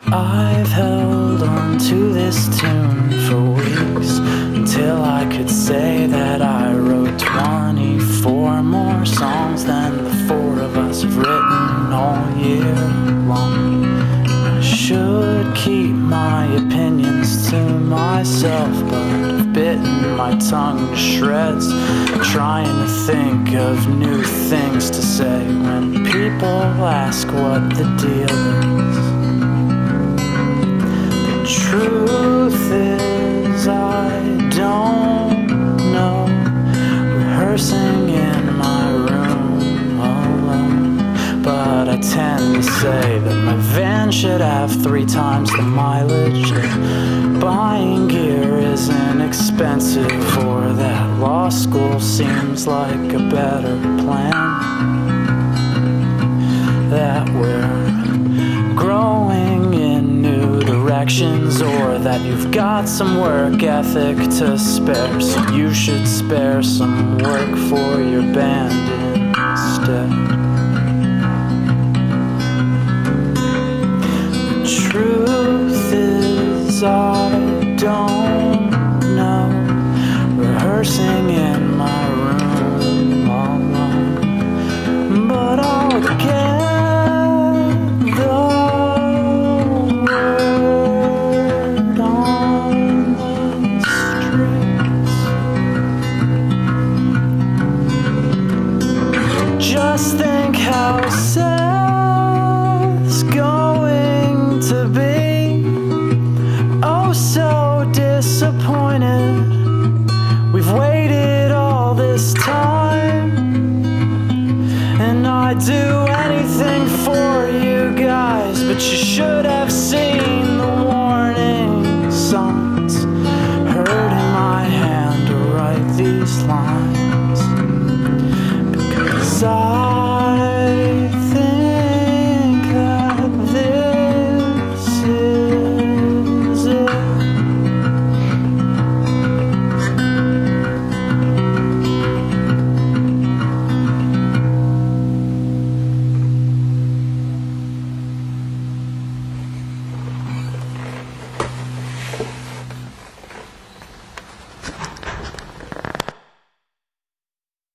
I've held on to this tune for weeks until I could say that I wrote 24 more songs than the four of us have written all year long. I should keep my opinions to myself, but I've bitten my tongue to shreds, trying to think of new things to say when people ask what the deal is. Truth is, I don't know. Rehearsing in my room alone, but I tend to say that my van should have 3 times the mileage. Buying gear isn't expensive, or that law school seems like a better plan. That we're growing in new directions, or that you've got some work ethic to spare, so you should spare some work for your band instead. The truth is, I don't know. Rehearsing in my room alone, but I'll get just think how sad's going to be. Oh, so disappointed. We've waited all this time, and I'd do anything for you guys, but you should have